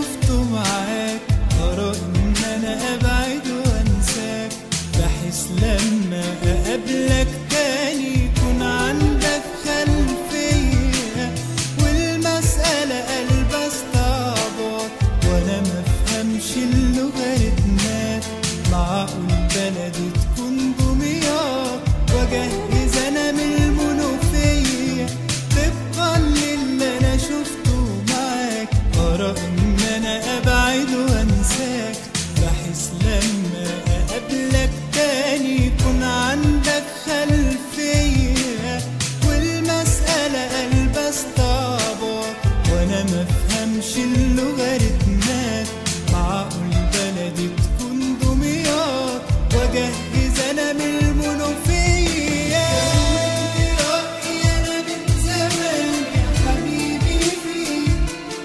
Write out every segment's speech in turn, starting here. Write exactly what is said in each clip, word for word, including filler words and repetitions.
شفته معاك أرى إن أنا أبعد وأنساك، بحس لما أقابلك تاني يكون عندك خلفية، والمسألة قلب استعباط وأنا مفهمش اللوغاريتمات. معقول بلدي تكون دمياط وأجهز أنا من المنوفية، طبقا للي أنا شفته معاك أرى إن أنا أبعد وأنساك، بحس لما أقابلك تاني يكون عندك خلفية، والمسألة قلب استعباط وأنا مفهمش اللوغاريتمات. معقول بلدي تكون دمياط وأجهز أنا من المنوفية. رأيي أنا من زمان يا حبيبي فيك،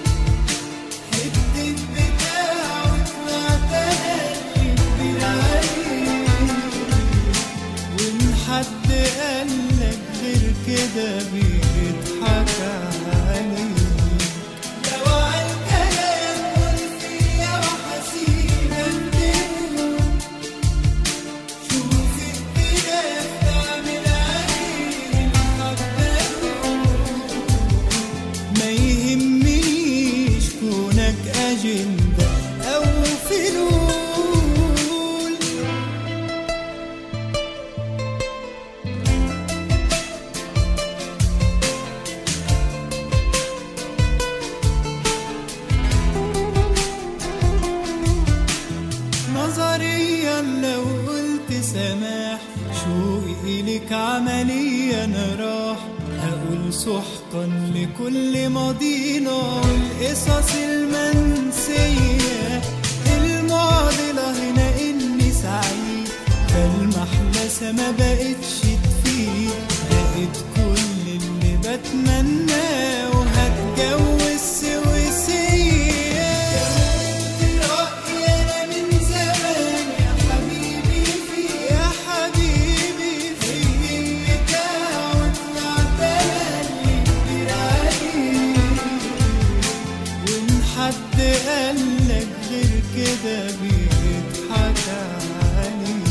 حتة بتاع وطلعت أنا اللي كبير عليك، وإن حد قالك غير كده بيضحك عليك. لو عالكلام قول فيا وحسيبك تموت، شوف اختلاف تعمل عليه الحبة، ما يهمنيش كونك أجندة أو فلول. نظريا لو قلت سماح شوقي إليك عمليا راح، هقول سحقا لكل ماضينا والقصص المنسية. المعضلة هنا إني سعيد، فالمحبسة ما بقتش تفيد، لقيت كل اللي بتمناه وهتجوز سويسية. حد قالك غير كده بيضحك عليك.